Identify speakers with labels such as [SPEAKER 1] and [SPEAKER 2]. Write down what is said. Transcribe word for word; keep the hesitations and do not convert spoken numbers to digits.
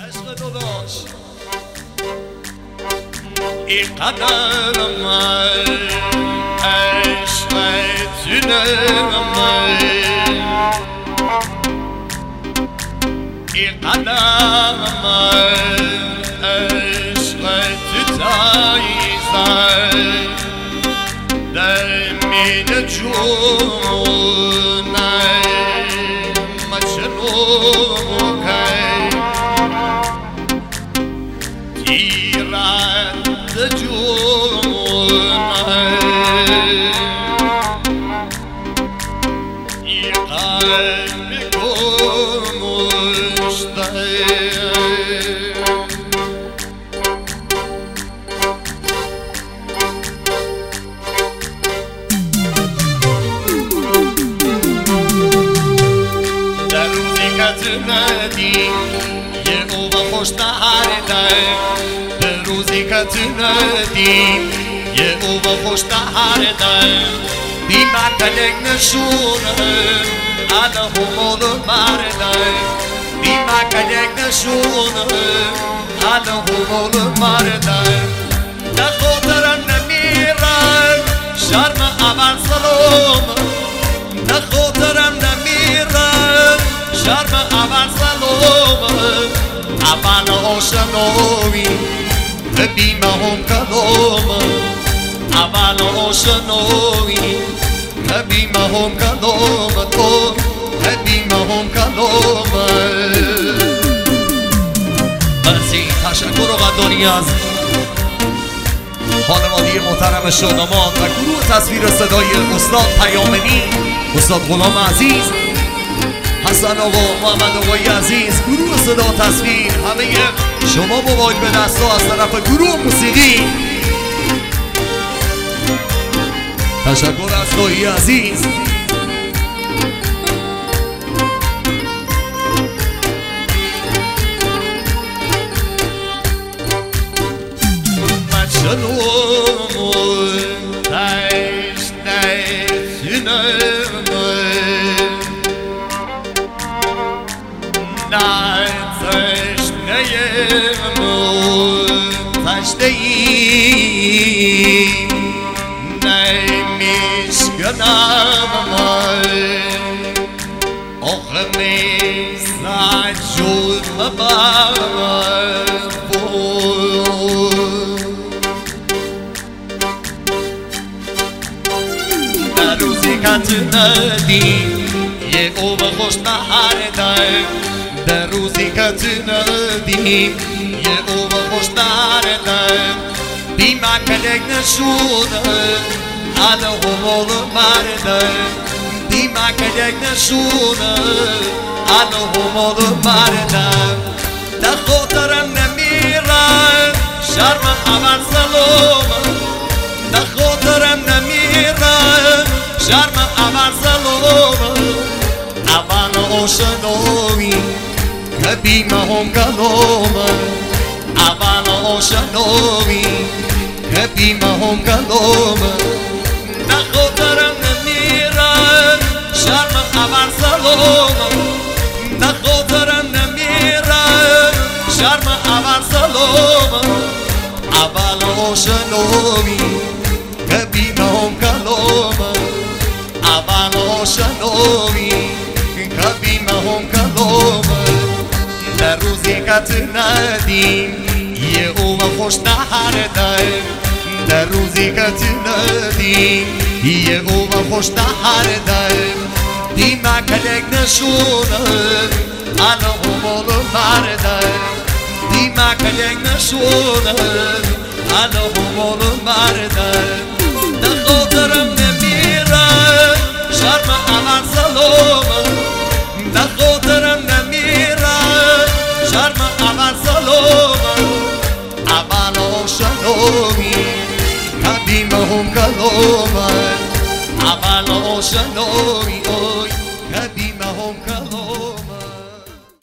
[SPEAKER 1] عشق داداش این قدر من عشق تونه من این قدر من عشق تو تایزن در مین جونه ما چنو که تیرد جونه ای قلب گمشته یه او و خوش تهرده در روزی که تو ندیم یه او و خوش تهرده دیمه کلک نشونه انا همول مرده دیمه کلک نشونه انا همول مرده نخاطرم نمیرم شرم اول سلام نخاطرم نمیرم شرم اول سلام اول آشنایی ببینم هم کلام اول آشنایی ببینم هم کلام تو ببینم هم کلام مرسی تشکر و قدردانی از خانواده محترم شادمان و گروه تصویر صدای استاد پیامنی استاد غلام عزیز حسن آقا محمد آقای عزیز گروه صدا تصویر همه شما موبایل به دست ها از طرف گروه موسیقی تشکر از دایی عزیز مچنومون تشت نه تشنه‌مون تشنه‌ای نمیشکنم من آخه میزد شد مبرد بود در روزی که تو ندیم یه او به خوش نهردم در روزی که تو ندیم یه او به خوش نهردم بیمه کلک نشونه انا همول مردم بیمه کلک نشونه انا همول مردم در خاطرم نمیرم شرم اول سلام در خاطرم نمیرم شرم اول سلام اول آشنایی کبیمه هم کلام اول آشنایی کبیمه هم کلام نخاطرم نمیرم شرم اول سلام نخاطرم نمیرم شرم اول سلام اول آشنایی کبیمه هم کلام اول آشنایی کبیمه هم کلام در روزی که تو ندیم یه او و خوش نهردم در روزی که تو ندیم یه او و خوش نهردم دیمه کلک نشونه انا همول مردم دیمه کلک نشونه انا همول مردم نخاطرم نمیرم شرم اول سلام نخاطرم نمیرم شرم اول سلام اول آشنایی کبیمه هم کلام اول آشنایی